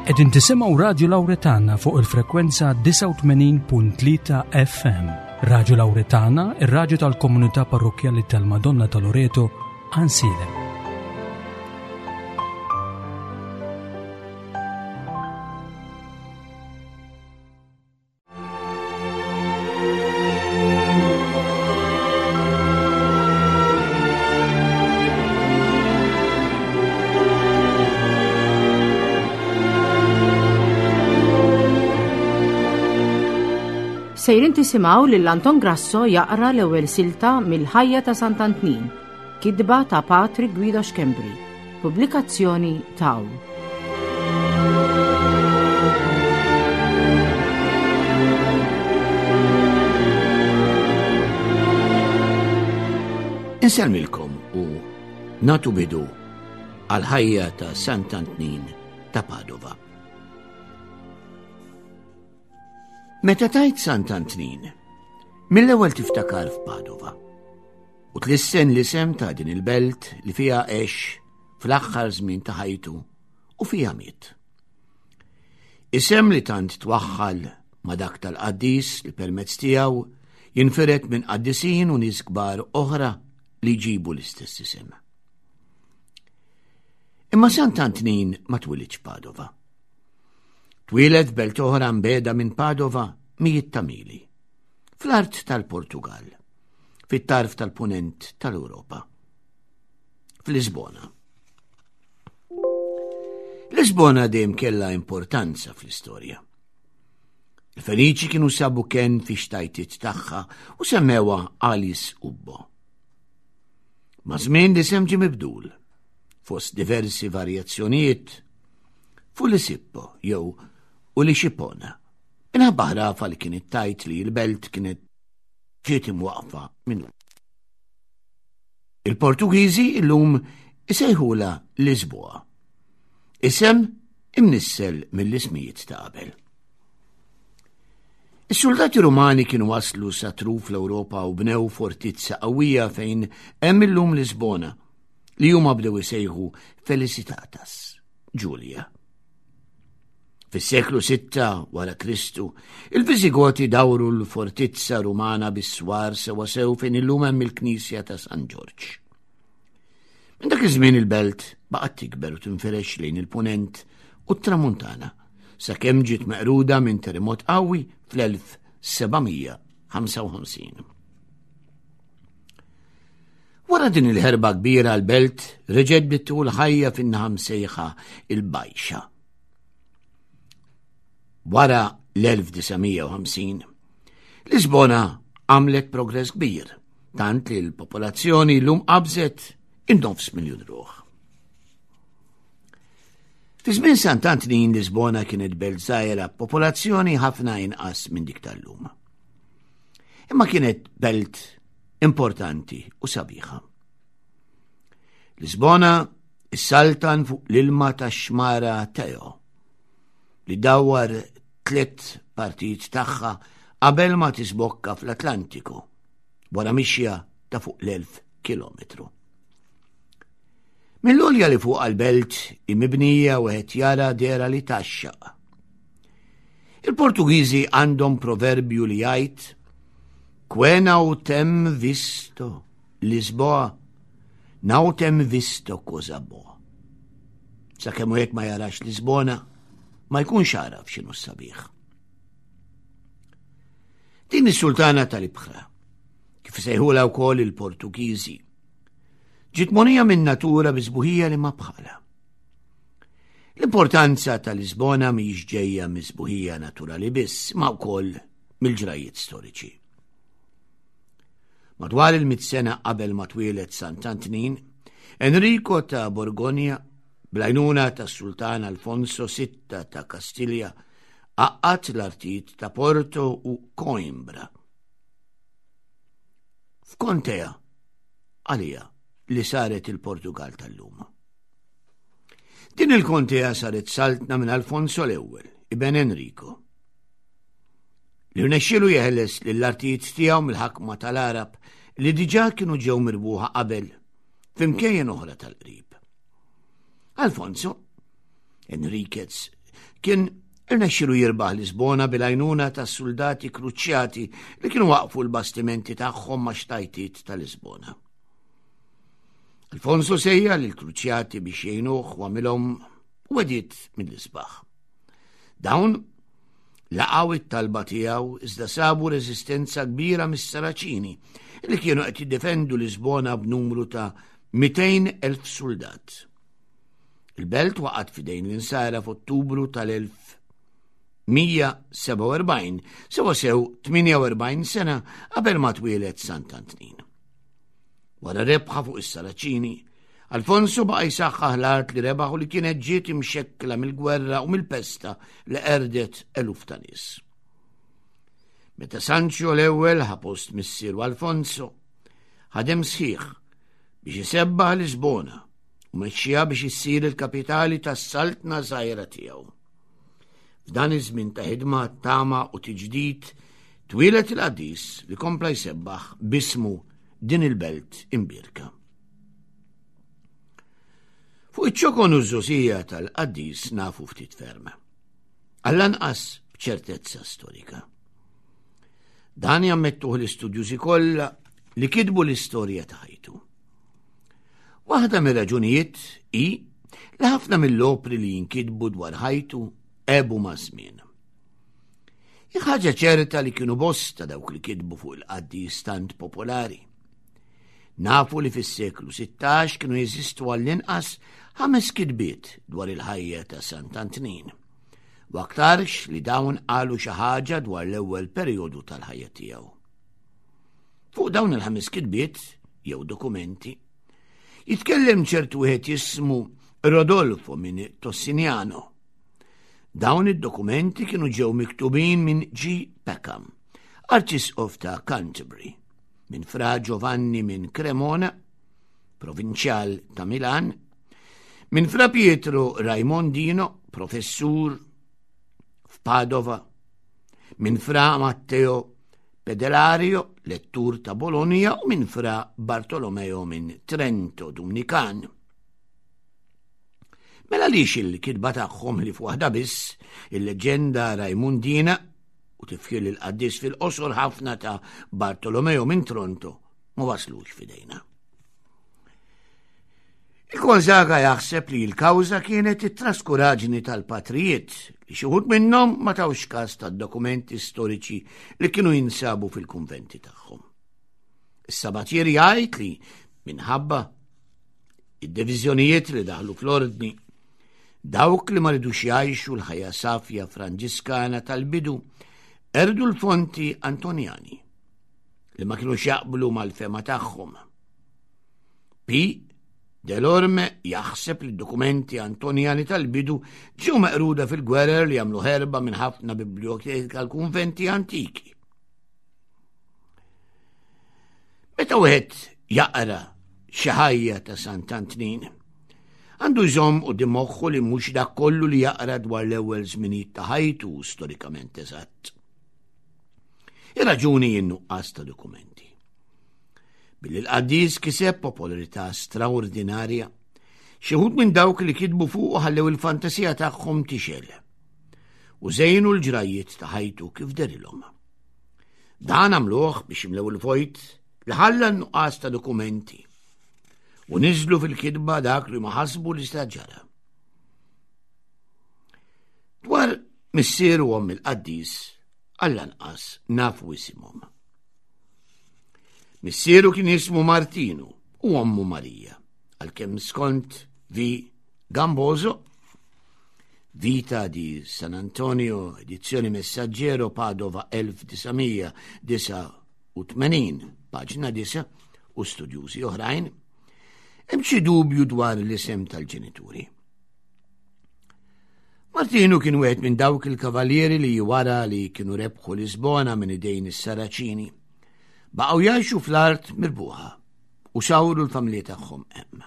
Qegħdin tisimgħu Radio Lawretana fuq il-frekwenza 89.3 FM. Radio Lawretana, ir-radju tal-Komunità Parrokjali tal-Madonna ta' Loreto, Ansile. Sejrin tisimgħu lil Anton Grasso jaqra l-ewwel silta mill-ħajja ta' Sant'Antnin, kitba ta' Patrick Guido Xkembri, pubblikazzjoni Taw. Inselmilkom u natu bidu għal-ħajja ta' Sant'Antnin ta' Padova. Meta tajt Sant'Antnin, mill-ewwel tiftakar f'Padova u tlissen l-isem ta' din il-belt li fiha għex fl-aħħar żmien ta' ħajtu u fiha miet. Isem li tant twaħħal ma' dak tal-qaddis li permezz tiegħu jinferet minn qaddisin u nies kbar oħra li jġibu l-istess isem. Imma Sant'Antnin ma twilidx Padova. Twilet belt oħra mbeda minn Padova mijiet ta' mili, fl-art tal-Portugal, fit-tarf tal-punent tal-Ewropa, fl-Lisbona. Lisbona dejjem kellha importanza fl-istorja. Il-Feniċi kienu sabu kien fi xtajtit tagħha u semmewha Alis Ubbo. Ma' żmien l-isem ġie mibdul, fost diversi varjazzjonijiet fu l-Sippo jew u li Xipona. Minħabba ħrafa li kienet tajt li l-belt kienet ġiet imwaqfa minn. Il-Portugiżi illum isejħula Lisboa. Isem imnissel mill-ismijiet ta' qabel. Is-soldati Rumani kienu waslu satru fl-Ewropa u bnew fortizza qawwija fejn hemm illum Lisbona li huma bdew isejħu Felicitatas, Ġulja. Fis-seklu 6 wara Kristu, il-Visigoti dawru l-fortizza Rumana bis-swar sewa sew fejn illum hemm il-Knisja ta' San Ġorġ. Minn dak iż-żmien il-belt baqgħet tikber u tinferex lejn il-punent u t-tramuntana sakemm ġiet meqruda minn terremot qawwi fl-1755. Wara din il-ħerba kbira l-belt reġgħet bittul ħajja fin-naħa msejħa il-Bajxa. Wara l-1950, Lisbona għamlet progress kbir, tant li l-popolazzjoni l-lum qabżet in-9 miljun ruħ. Fi żmien Sant'Antnin Lisbona kienet belt żgħira popolazzjoni ħafna inqas minn dik tal-lum. Imma kienet belt importanti u sabiħa. Lisbona issaltan fuq l-ilma tax-xmara Teo li dawwar 3 partijiet tagħha qabel ma tisbokka fl-Atlantiku wara mixja ta' fuq l-1000 kilometru. Mill-għolja li fuq għal-belt imibnija wieħed jara dera li taxxaq. Il-Portugiżi għandhom proverbju li jgħid "Kwe nautem visto Lisboa, nautem visto cosa boa." Sakemm hekk ma jarax Lisbona, ma jkunx jaraf x'inhu s-sabiħ. Din is-Sultana tal-Ibħra, kif sejħula wkoll il-Portugiżi, ġiet monija minn natura biżbuħija li ma bħala. L-importanza tal-Lisbona mhijiex ġejja miżbuħija naturali biss, ma wkoll mill-ġrajiet storiċi. Madwar il-100 sena qabel ma twieled Sant'Antnin, Enrico ta' Borgogna blajnuna ta' Sultan Alfonso VI ta' Kastilja għaqqat l-artijiet ta' Porto u Coimbra. F'Kontea għalija li saret il-Portugal tal-lum. Din il-Kontea saret saltna minn Alfonso l-ewwel, ibn Enrico. Li rnexxielu jeħles lill-artijiet tiegħu mill-ħakma tal-Arab li diġà kienu ġew mirbuħa qabel f'imkejjen oħra tal-qrib. Alfonso, Enriquez kien irnexxielu jirbaħ Lisbona bil-għajnuna tas-soldati kruċjati li kienu waqfu l-bastimenti tagħhom ma' xtajtiet ta' Lisbona. Alfonso sejja lil kruċjati biex jgħinuh u għamilhom wediet mill-isbaħ. Dawn laqgħu it-talba tiegħu iżda sabu reżistenza kbira mis-Saraċini li kienu qed jiddefendu Lisbona b'numru ta' 200,000 soldat. Il-belt waqgħet f'idejn l-insara f'Ottubru tal-1147, sewa sew 48 sena qabel ma twieled Sant'Antnin. Wara rebħa fuq is-Saraċini, Alfonso baqa' jsaħħaħ l-art li rebaħu li kienet ġiet imxekkla mill-gwerra u mill-pesta li qerdet eluf ta' nies. Meta Sancho l-ewwel ħapost missieru Alfonso, ħadem sħiħ biex isebbaħ Lisbona u mexxiha biex issir il-kapitali tas-saltna żgħira tiegħu. F'dan iż-żmien ta' ħidma tama u tiġdid twilet il-qaddis li kompla jsebbaħ bismu din il-belt imbirka. Fuq iċ-ċokon uż-żosija tal-qaddis nafu ftit ferma. Għall-anqas b'ċertezza storika. Dan jammettuh l-istudjużi kollha li kitbu l-istorja ta' ħajtu. Waħda mir-raġunijiet hi li ħafna mill-opri li jinkitbu dwar ħajtu ebu ma' żmien. Ħaġa ċerta li kienu bosta dawk li kitbu fuq il-qaddis tant popolari. Nafu li fis-seklu 16 kienu jeżistu għall-inqas 5 kitbiet dwar il-ħajja ta' Sant'Antnin. U aktarx li dawn qalu xi ħaġa dwar l-ewwel perjodu tal-ħajja tiegħu. Fuq dawn il-5 kitbiet jew dokumenti jitkellem ċertu wieħed jismu Rodolfo minn Tossiniano. Dawn id-dokumenti kienu ġew miktubin minn G. Peckham, Archbishop ta' Canterbury, minn Fra Giovanni minn Cremona, provinċjal ta' Milan, minn Fra Pietro Raimondino, professur f'Padova, minn Fra Matteo Pedelario, lettur ta' Bologna, u minn Fra Bartolomeo minn Trento Dumnikan. Mela lix il-kitba tagħhom li f'waħda biss il-leġenda Raimundina u tifħil il-qaddis fil-qosor ħafna ta' Bartolomeo minn Tronto ma waslux fidejna. Il-Gonzaga jaħseb li l-kawża kienet it-traskuraġni tal-patrijiet li xi wħud minnhom ma tawx każ tad-dokumenti storiċi li kienu jinsabu fil-kunventi tagħhom. Is-Sabatier jgħid li minħabba id-diviżjonijiet li daħlu fl-ordni dawk li ma ridux jgħixu l-ħajja safja Franġiskana tal-bidu erdu l-fonti Antonjani li ma kienu jaqblu mal-fema tagħhom. P. Delorme jaħseb li d-dokumenti Antonjani tal-bidu ġew meqruda fil-gwerer li jagħmlu ħerba minn ħafna biblioteki tal-kunventi antiki. Meta wieħed jaqra xi ħajja ta' Sant'Antnin għandu jżomm u dimoħħu li mhux dak kollu li jaqra dwar l-ewwel żminijiet ta' ħajtu storikament eżatt. Ir-raġuni in-nuqqas ta' dokumenti. Billi l-qaddis kiseb popolarità straordinarja, xi wħud minn dawk li kitbu fuq ħallew il-fantasija tagħhom tixel u żejnu l-ġrajiet ta' ħajtu kif derilhom. Dan għamluh biex imlew il-vojt li ħalla n-nuqqas ta' dokumenti u niżlu fil-kitba dak li ma ħasbu li staġġara. Dwar missieru għom il-qaddis għall-anqas nafu isimhom. Missieru kien jismu Martinu u għommu Marija, għalkemm skont V. Gamboso, Vita di San Antonio, edizzjoni Messaggero, Padova 1989, paġna 9 u studjużi oħrajn, hemm xi dubju dwar l-isem tal-ġenituri. Martinu kien wieħed minn dawk il-kavalieri li wara li kienu rebħu Lisbona minn idejn is-Saraċini baqgħu jgħixu fl-art mirbuħa u xawru l-familji tagħhom hemm.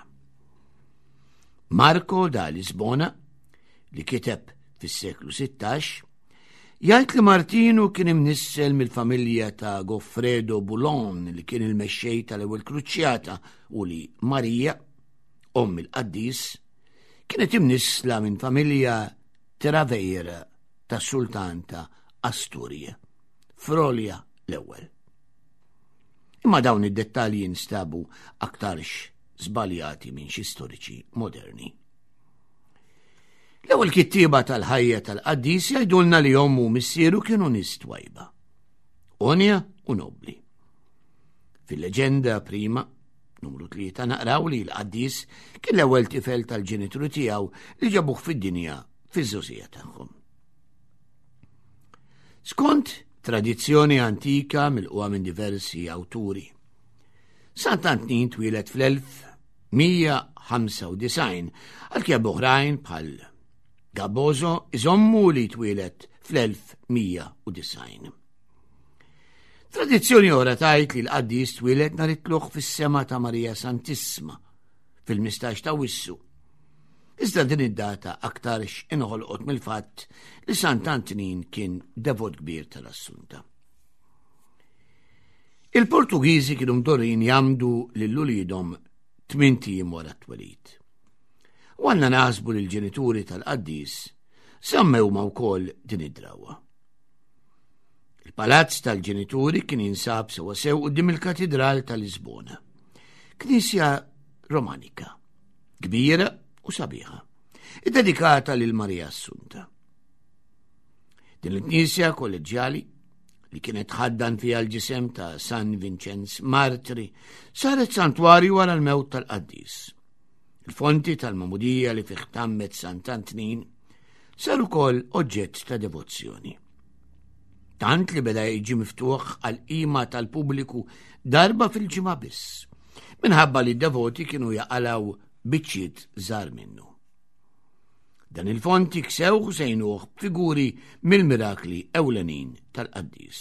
Marco da Lisbona li kiteb fis-seklu 16 jgħid li Martinu kien imnissel mill-familja ta' Goffredo Boulogne li kien il-mexxej tal-ewwel kruċjata u li Marija, omm il-qaddis, kienet imnissla minn familja Travejra tas-Sultan ta' Asturja, Frolja l-ewwel. Imma dawn id-dettalji jinstabu aktarx żbaljati minn xi storiċi moderni. L-ewwel kittieba tal-ħajja tal-Qaddis jgħidulna li ommu missieru kienu nies twajba, onja u nobbli. Fil-leġenda prima, numru 3, naqraw li l-Qaddis kien l-ewwel tifel tal-ġenituri tiegħu li ġabuh fid-dinja fiż-żożija tagħhom. Skont tradizzjoni antika milquha minn diversi awturi, Sant'Antnin twieled fl-1195 għalkemm oħrajn bħal Gabboso iżommu li twieled fl-1190. Tradizzjoni oħra tajt li l-Qaddis twieled nhar it-tluq fis-sema ta' Marija Santissima fil-15 ta' Wissu. Iżda din id-data aktarx inħolqot mill-fatt li Sant'Antnin kien devot kbir tal-Assunta. Il-Portugiżi kienu mdorrin jagħmdu lil uliedhom 8 tiem wara t-twelid. U għandna naħsbu li l-ġenituri tal-Qaddis semmew ma' wkoll din id-drawwa. Il-palazz tal-ġenituri kien jinsab sewa sew quddiem il-Katedral tal-Lisbona. Knisja romanika, kbira u sabiħa, id-dedikata lil Marija Assunta. Din il-knisja kolleġjali li kienet ħaddan fiha l-ġisem ta' San Vincenz Martri saret santwarju wara l-mewt tal-Qaddis. Il-fonti tal-Mamudija li fih tammet Sant'Antnin sar ukoll oġġett ta' devozzjoni. Tant li beda jiġi miftuħ għal qima tal-pubbliku darba fil-ġimgħa biss, minħabba li d-devoti kienu jaqalaw biċċiet żgħar minnu. Dan il-fonti ksew sejnuh figuri mill-mirakli ewlenin tal-Qaddis.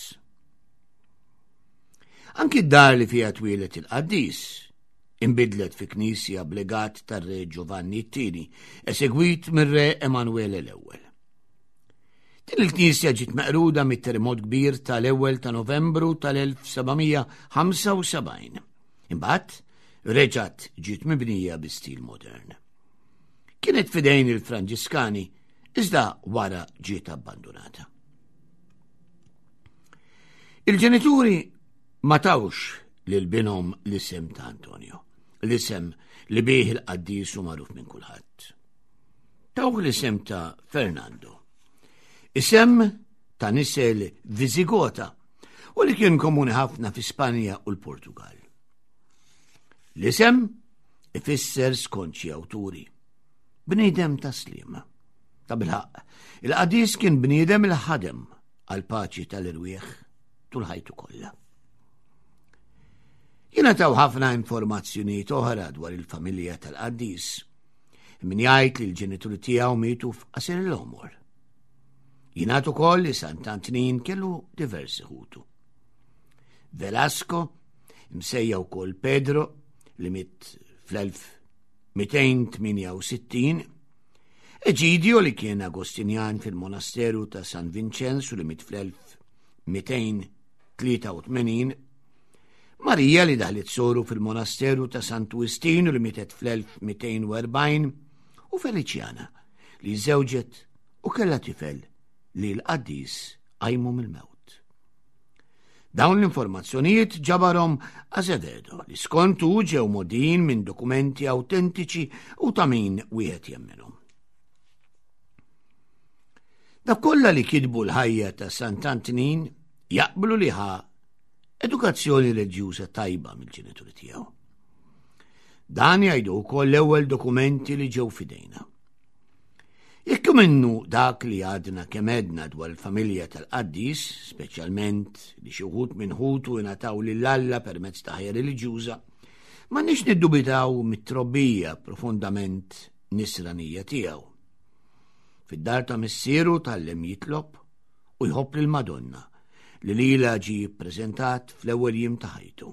Anki d-dar li fiha twieled il-Qaddis imbidlet fi knisja b'legat tar-re Giovanni II, esegwit mir-re Emanuele l-ewwel. Din il-knisja ġiet meqruda mit-terremot kbir tal-ewwel ta' Novembru tal-1775. Imbagħad reġgħet ġiet mibnija bi stil modern. Kienet fidejn il-Franġiskani, iżda wara ġiet abbandonata. Il-ġenituri ma tawx lil binhom l-isem ta' Antonio, l-isem li bih il-Qaddis u magħruf minn kulħadd. Tawh l-isem ta' Fernando, isem ta' nisel Visigota u li kien komuni ħafna fi Spanja u l-Portugal. L-isem ifisser skont xi awturi bniedem taslima. Ta' bilħaq, il-Qaddis kien bniedem il-ħadem għal paċi tal-irwieħ tul ħajtu kollha. Jiena taw ħafna informazzjonijiet oħra dwar il-familja tal-Qaddis, min jgħid li l-ġenituri tiegħu mietu f'qasir l-omor. Jingħad ukoll li Sant'Antnin kellu diversi ħutu. Velasco, msejja wkoll Pedro, li mit fl-1268, Egidio li kien Agostinjan fil-monasteru ta' San Vincenzo li mit fl-1283, Marija li daħlet soru fil-monasteru ta' Sant'Ustinu li mitet fl-1240 u Feliciana li żewġet u kellha tifel li l-Qaddis għajmu mill-mewt. Dawn l-informazzjonijiet ġabarhom Azevedo li skontu ġew modin minn dokumenti autentiċi u ta' min wieħed jemmenhom. Dak kollha li kitbu l-ħajja ta' Sant'Antnin jaqblu li ħa edukazzjoni reġjuża tajba mill-ġenituri tiegħu. Dan jgħidu wkoll l-ewwel dokumenti li ġew fidejna. Jekk minnu dak li għadna kemm għedna dwar il-familja tal-Qaddis, speċjalment li xi wħud minn ħutu ingħataw lill-Alla permezz ta' ħajja reliġjuża, m'għandniex niddubitaw mit-trobbija profondament nisranija tiegħu. Fid-dar ta' missieru tallem jitlob u jħobb lill-Madonna li lila ġi ppreżentat fl-ewwel jiem ta' ħajtu.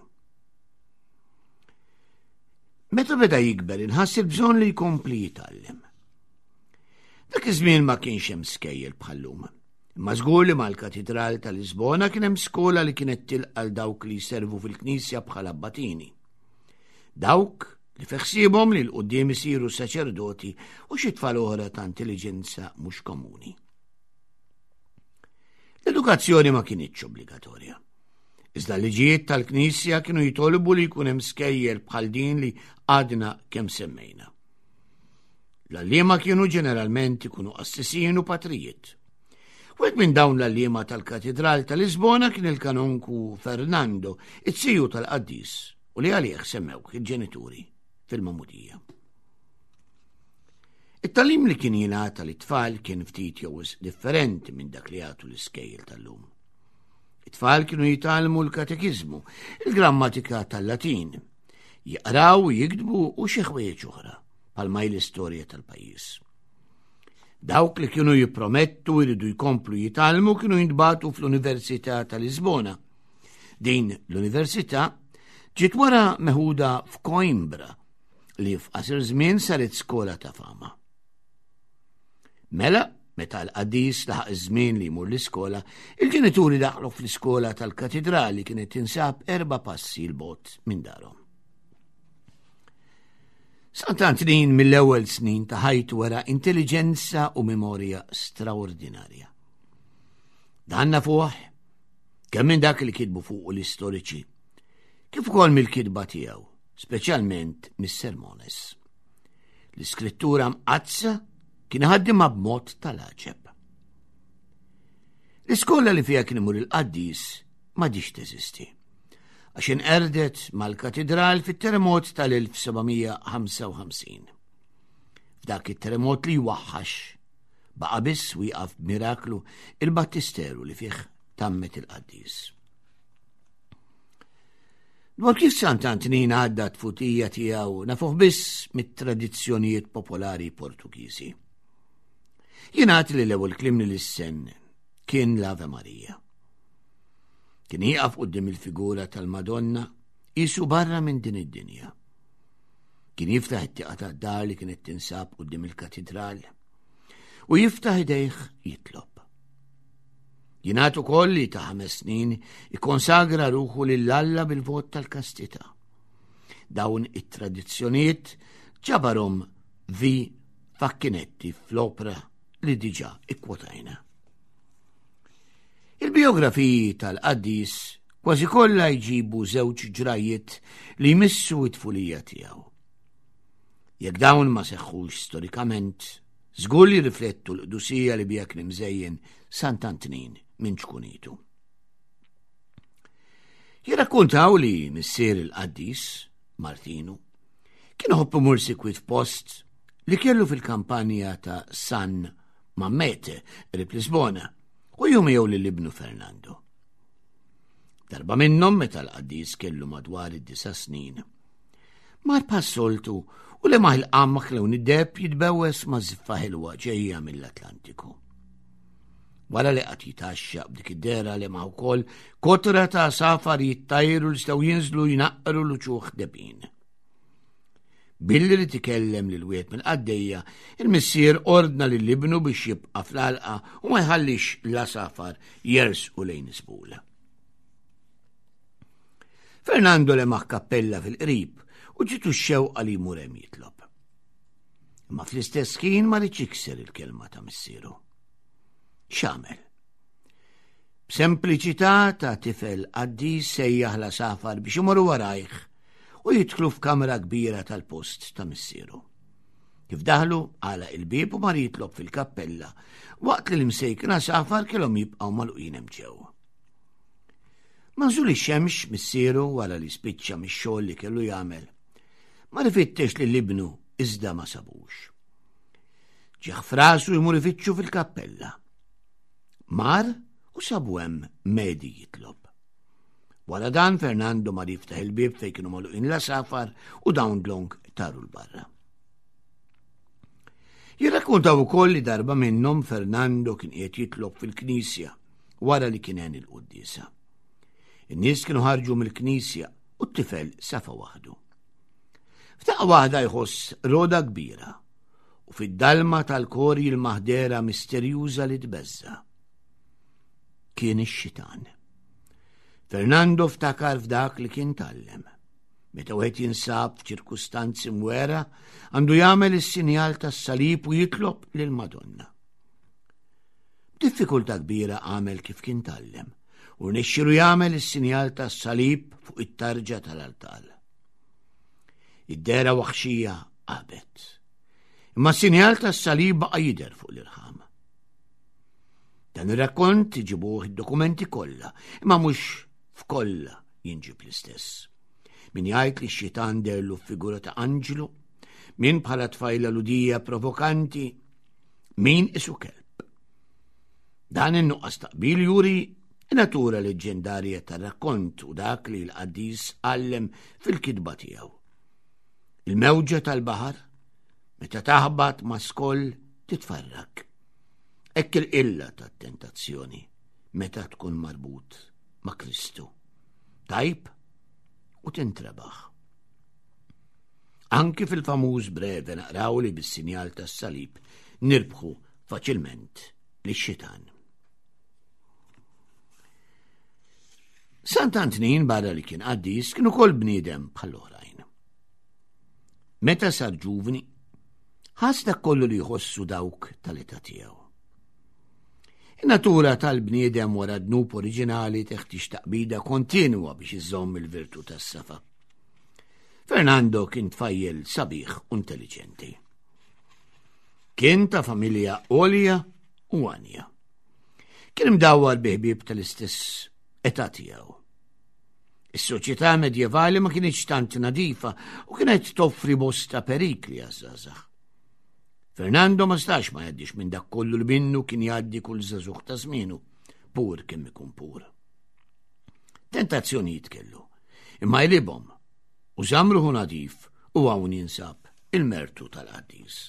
Meta beda jikber inħass il-bżonn li jkompli jitgħallem. Dak iż-żmien ma kienx hemm skejjel bħallum. Imma żgur li mal-Katedral ta' Lisbona kien hemm skola li kienet tilqal dawk li jservu fil-Knisja bħala abbatini. Dawk li fiħsibhom li l-qudiem isiru saċerdoti u xi tfal oħra ta' intelligenza mhux komuni. L-edukazzjoni ma kienitx obbligatorja. Iżda l-liġijiet tal-Knisja kienu jitolbu li jkun hemm skejjel bħal din li għadna kemm semmejna. L-allima kienu ġeneralment ikunu assisin u patrijiet. Wieħed minn dawn l-allima tal-Katedral tal-Lisbona kien il-kanonku Fernando, it-siju tal-Qaddis, u li għalih semmew il-ġenituri fil-Mamudija. It-talim li kien jingħata l-tfal kien ftit jew differenti minn dak li għatu l-iskejjel tal-lum. It-tfal kienu jitalmu l-katekizmu, il-grammatika tal-Latin, jaqraw, jikdbu u xi ħwejjeġ oħra bħalma l-istorja tal-pajjiż. Dawk li kienu jippromettu jridu jkomplu jitalmu kienu jintbagħtu fl-Università tal-Lisbona. Din l-Università ġiet wara meħuda f'Coimbra li f'qasir żmien saret skola ta' fama. Mela, meta l-Qaddis laħaq iż-żmien li jmur l-iskola, il-ġenituri daħlu fl-iskola tal-Katedrali kienet tinsab 4 passi l-bot minn darhom. Sant'Antnin mill-ewwel snin ta' ħajtu wara intelligenza u memorja straordinarja. Danna fuq kemm minn dak li kitbu fuq l-istoriċi, kif ukoll mill-kitba tiegħu, speċjalment mis-sermones. L-iskrittura mqazza kien ħaddimha b'mod tal-aġeb. L-iskola li fiha kien imur il-Qaddis ma ġiex teżisti, għax inqerdet mal-katedral fit-terremot tal-1755. F'dak it-terremot li jwaħħax baqa' biss wieqaf b'miraklu il-battisteru li fih tammet il-Qaddis. Dwar kif Sant'Antnin għadda tfutija tiegħu nafuh biss mit-tradizzjonijiet popolari Portugiżi. Jingħad li l-ewwel kliem li l-sen kien l-Ave Marija. Kien jieqaf quddiem il-figura tal-Madonna qisu barra minn din id-dinja. Kien jiftaħ it-tieqa tad-dar li kienet tinsab quddiem il-katedral u jiftaħ idejh jitlob. Jingħad ukoll li ta' 5 snin ikkonsagra ruħu lill-Alla bil-vot tal-kastità. Dawn it-tradizzjonijiet ġabarhom vi Facchinetti fl-opera li diġà ikkwotajna. Il-biografiji tal-Qaddis kważi kollha jġibu żewġ ġrajiet li jmissu t-tfulija tiegħu. Jekk dawn ma seħħux storikament, żgur li riflettu l-qdusija li bija kien imżejjen Sant'Antnin minn ċkunitu. Jirrakkuntaw li missier il-Qaddis, Martinu, kien ħobb imur sikwit f'post li kellu fil-kampanja ta' San Mammete rib Lisbona u jum jew l-ibnu Fernando. Darba minnhom meta l-Qaddis kellu madwar 9 snin. Mar passoltu u li maħ il-qammak lew id-deb jitbewwes ma' ziffa ħilwa ġejja mill-Atlantiku. Wara li qatt jitaxxa b'dik id-dera li ma' wkoll kotra ta' safar jittajru li staw jinżlu jnaqqru l-uċuħ debin. Billi li tikellem lil wiet mill-qaddejja, il-missier ordna lill-ibnu biex jibqa' fl-għalqa u ma jħallix la safar jersqu lejn isbula. Fernando lemaħ kappella fil-qrib u ġitu x-xewqa li jmur hemm jitlob. Imma fl-istess ħin ma ridx jikser il-kelma ta' missieru. X'għamel? B'sempliċità ta' tifel Qaddis sejjaħ la safar biex imorru warajh u jidħlu f'kamra kbira tal-post ta' missieru. Kif daħlu għala il-bib u mar jitlob fil-kappella waqt li l-imsejkna safar kellhom jibqgħu magħluqin hemm ġew. Mażul ix-xemx missieru wara li spiċċa mix-xogħol li kellu jagħmel. Ma rifittex li l-ibnu iżda ma sabux. Ġieħ f'rasu jmur ifittxu fil-kappella. Mar u sabu hemm medi jitlob. Wara dan Fernando mar jiftaħ il-bib fejn kienu magħluqin la safar u dawn dlong taru l-barra. Jirrakkuntaw ukoll li darba minnhom Fernando kien qiegħed jitlob fil-Knisja wara li kien hemm il-Qudiesa. In-nies kienu ħarġu mill-Knisja u t-tifel safa waħdu. F'daqqa waħda jħoss roda kbira u fid-dalma tal-korji l-maħdera misterjuża li tbeżza. Kien ix-xitan. Fernando ftakar f'dak li kien tallem. Meta wieħed jinsab f'ċirkustanzi mwera, għandu jagħmel is-sinjal tas-salib u jitlob lil Madonna. B'diffikultà kbira għamel kif kien tallem u nexxielu jagħmel is-sinjal tas-salib fuq it-tarġa tal-altar. Id-dera waħxija qabet, imma s-sinjal tas-salib baqa' jidher fuq l-irħam. Dan ir-rakkont iġibuh id-dokumenti kollha, imma mhux f'kollha jinġib l-istess. Min jgħid li x-xitan derlu f'figura ta' anġlu, min bħala tfajla ludija provokanti, min isu kelb. Dan in-nuqqas taqbil juri natura leġendarja tar-rakkont u dak li l-qaddis għallem fil-kidba tiegħu. Il-mewġa tal-baħar, meta taħbat ma' skoll titfarrak. Hekk il-qilla tat-tentazzjoni meta tkun marbut ma' Kristu. Tajb u tintrebaħ. Anki fil-famuż breve naqraw li bis-sinjal tas-salib nirbħu faċilment lix-xitan. Sant'Antnin barra li kien qaddis kienu kol bniedem bħall-oħrajn. Meta sar ġuvni, ħass dak kollu li jħossu dawk tal-età tiegħu. In-natura tal-bniedem wara dnub oriġinali teħtieġ taqbida kontinwa biex iżomm il-virtu tas-safa. Fernando kien tfajjel sabiħ u intelligenti. Kien ta' familja għolja u għanja. Kien mdawwar biħbieb tal-istess età tiegħu. Is-soċjetà medjevali ma kienx tant nadifa u kienet toffri bosta perikli għaż-żgħażagħ. Fernando ma stax ma jgħaddix minn dak kollu li minnu kien jgħaddi kull żagħżugħ ta' żmienu, pur kemm ikun pur. Tentazzjonijiet kellu, imma jlibhom u żamruhu nadif u hawn jinsab il-mertu tal-qaddis.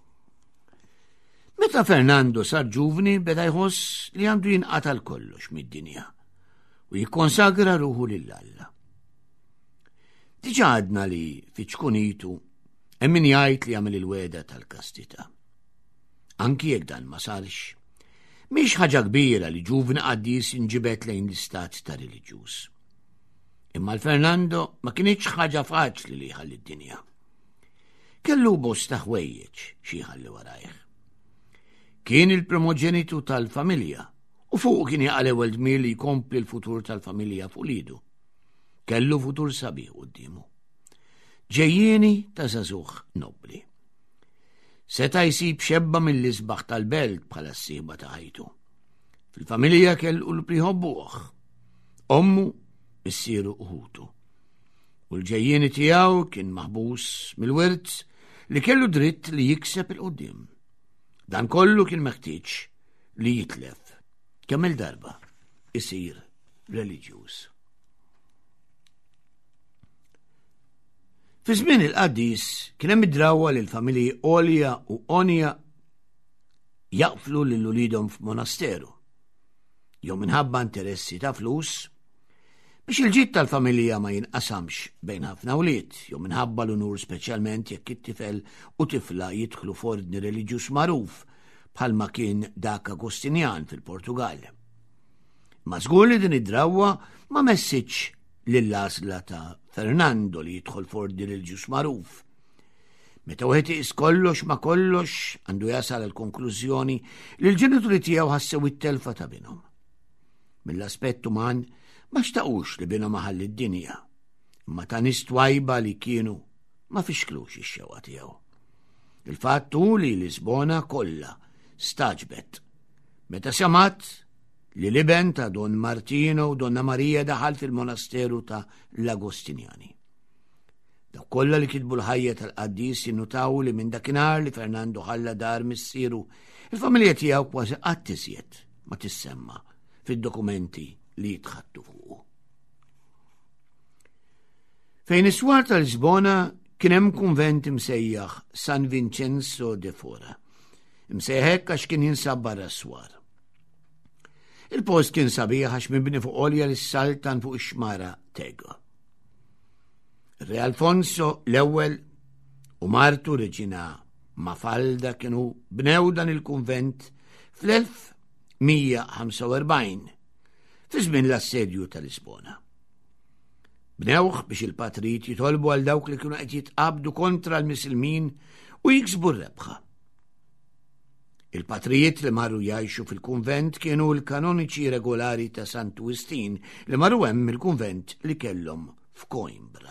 Meta Fernando sar ġuvni beda jħoss li għandu jinqatal kollox mid-dinja u jikkonsagra ruħu lill-Alla. Diġà għadna li fiċkunitu hemm min jgħid li jagħmel il-weda tal-kastità. Anki jekk dan ma sarx, mhix ħaġa kbira li ġuvni qaddis inġibet lejn l-istat ta' reliġjuż. Imma l-Fernando ma kienx ħaġa faċli li jħalli d-dinja. Kellu bosta ħwejjeġ xi jħalli warajh. Kien il-primoġenitu tal-familja u fuq kien jaqal ewwel dmir li jkompli l-futur tal-familja fuq lidu. Kellu futur sabiħ qudiemu. Ġejjieni ta' żagħżugħ nobbli. Seta' jsib xebba mill-isbaħ tal-belt bħala s-sieba ta' ħajtu. Fil-familja kellu l-priħobbuh. Ommu issieru uħutu. U l-ġejjieni tiegħu kien maħbus mill-wirt li kellu dritt li jikseb il-qudiem. Dan kollu kien meħtieġ li jitlef kemm il-darba isir reliġjuż. Fi żmien il-qaddis kien hemm id-drawwa li l-familji Olja u Onja jaqflu lil ulidhom f'monasteru, jew minħabba interessi ta' flus, biex il-ġid tal-familja ma jinqasamx bejn ħafna wlied, jew minħabba l-unur speċjalment jekk it-tifel u tifla jidħlu f'ordni reliġjuż magħruf bħalma kien dak Agostinjan fil-Portugal. Ma żgur li din id-drawwa ma messitx lill-għażla ta' Fernando li jidħol f'ordni reliġjuż magħruf. Meta wieħed iqis kollox ma kollox għandu jasal l-konklużjoni li l-ġenituri tiegħu ħassew it-telfa ta' binhom. Mill-aspett uman ma xtaqux li binhom aħall id-dinja, imma ta' nies twajba li kienu ma fixklux ix-xewqa tiegħu. Il-fatt hu li Lisbona kollha staġbet meta semat li liben ta' Don Martino u Donna Marija daħal fil-monasteru ta' l-Agostinjani. Dak kollha li kitbu l-ħajja tal-qaddis jinnutaw li minn dakinhar li Fernando ħalla dar missieru, il-familja tiegħu kważi qatt tiżjed ma tissemma fid-dokumenti li jitħattu fuqu. Fejn is-swar ta' Lisbona kien hemm kunvent imsejjaħ San Vincenzo de Fora, imsejħek għax kien jinsab barra s-swar. Il-post kien sabiħ għax mibni fuq olja l-saltan fuq ix-xmara Tego. Re Alfonso l-ewwel u martu Reġina Mafalda kienu bnew dan il-kunvent fl-1145 fi żmien l-assedju ta' Lisbona. Bnewħ biex il-patrijiet jitolbu għal dawk li kienu qed jitqabdu kontra l-Misilmin u jiksbu r-rebħa. Il-patrijiet li marru jgħixu fil-kunvent kienu l-kanoniċi regolari ta' Sant'Uistin li marru hemm il-kunvent li kellhom f'Coimbra.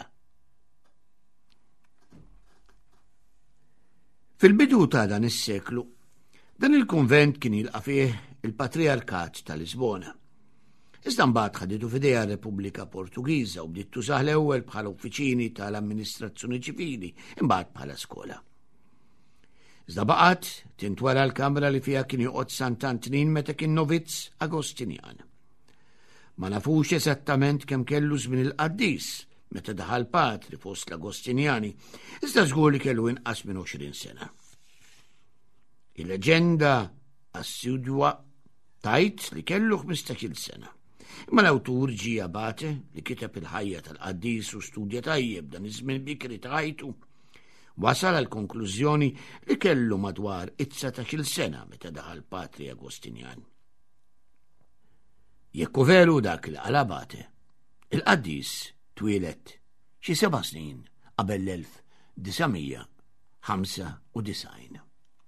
Fil-bidu ta' dan is-seklu, dan il-kunvent kien jilqa' fih il-Patriarkat ta' Lisbona. Iżda mbagħad ħaditu f'idejha Repubblika Portugiża u bdiet tużaħ l-ewwel bħala uffiċini tal-amministrazzjoni ċivili, imbagħad bħala skola. Iżda baqgħet tintwara l-kamra li fiha kien joqgħod Sant'Antnin meta kien novizz Agostinjan. Ma nafux esattament kemm kellu żmien il-qaddis meta daħal patri fost l-Agostinjani, iżda żgur li kellu inqas minn 20 sena. Il-leġenda assidwa tajt li kellu 15-il sena. Imma l-awtur ġi Abate li kiteb il-ħajja tal-qaddis u studja tajjeb dan iż-żmien bikri ta' ħajtu wasal għal konklużjoni li kellu madwar 19-il sena meta daħal patri Agostinjan. Jekku veru dak li qal Abate, il-qaddis twilet xi 7 snin qabel l-1995.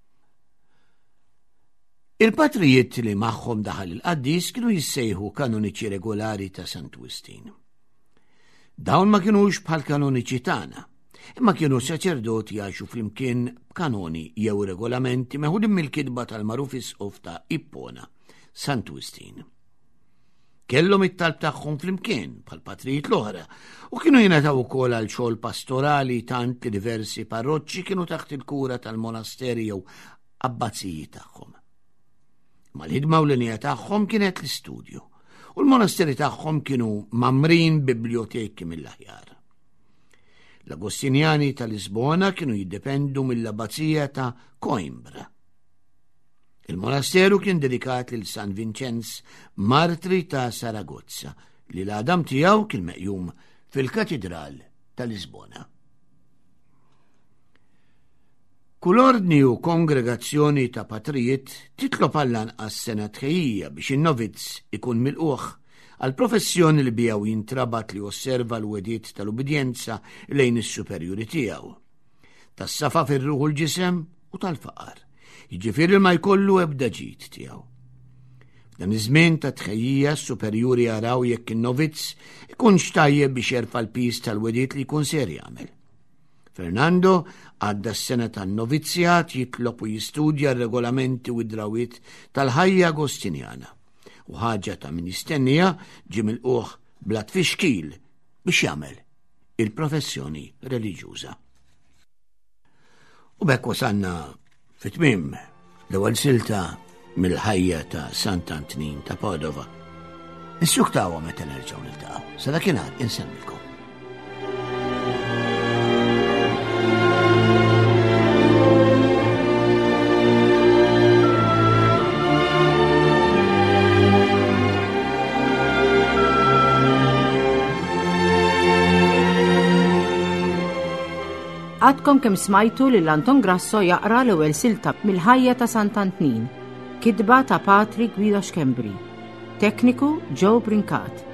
Il-patrijiet li magħhom daħal il-qaddis kienu jissejħu kanoniċi regolari ta' Sant'Uistin. Dawn ma kienux bħal kanoniċi tagħna, imma kienu saċerdoti jgħixu flimkien b'kanoni jew regolamenti meħudin mill-kitba tal-magħruf isqof ta' Ippona, Sant'Uistin. Kellhom it-talb tagħhom flimkien bħal patrijiet l-oħra u kienu jingħataw ukoll għal xogħol pastorali tant li diversi parroċċi kienu taħt il-kura tal-monasteri jew abbazziji tagħhom. Ma l-ħidma u l-linja tagħhom kienet l-istudju u l-monasteri tagħhom kienu mamrin biblioteki mill-aħjar. L-Agostinjani ta' Lisbona kienu jiddependu mill-abbazija ta' Coimbra. Il-monasteru kien dedikat lil San Vincenz Martri ta' Saragozza li l-għadam tiegħu kien meqjum fil-Katedral ta' Lisbona. Kull ordni u kongregazzjoni ta' patrijiet titlob għall-anqas sena tħejjija biex in-novizz ikun milquh għal professjoni li bijaw jintrabat li osserva l-wediet tal-ubidjenza lejn is-superjuri tiegħu, tas-safa fir-ruħu l-ġisem u tal-faqar, jiġifieri ma jkollu ebda ġid tiegħu. F'dan iż-żmien ta' tħejjija s-superjuri jaraw jekk in-novizz ikunx tajjeb biex jerfa' l-piż tal-wediet li jkun ser jagħmel. Fernando għadda s-sena tan-novizzjat jitlob u jistudja r-regolamenti u d-drawit tal-ħajja Agostinjana u ħaġa ta' min jistennija ġie milquh bla tfixkil biex jagħmel il-professjoni reliġjuża. U bekk wasanna fit-tmiem l-ewwel silta mill-ħajja ta' Sant'Antnin ta' Padova. Nissuktawa meta nerġgħu niltaqgħu. Sa dakinhar insemmilkom. Għadkom kem smajtu li l-Anton Grasso jaqra l-ewwel silta mill-ħajja ta' Sant'Antnin, kitba ta' Patri Guido Xkembri, tekniku Joe Brinkat.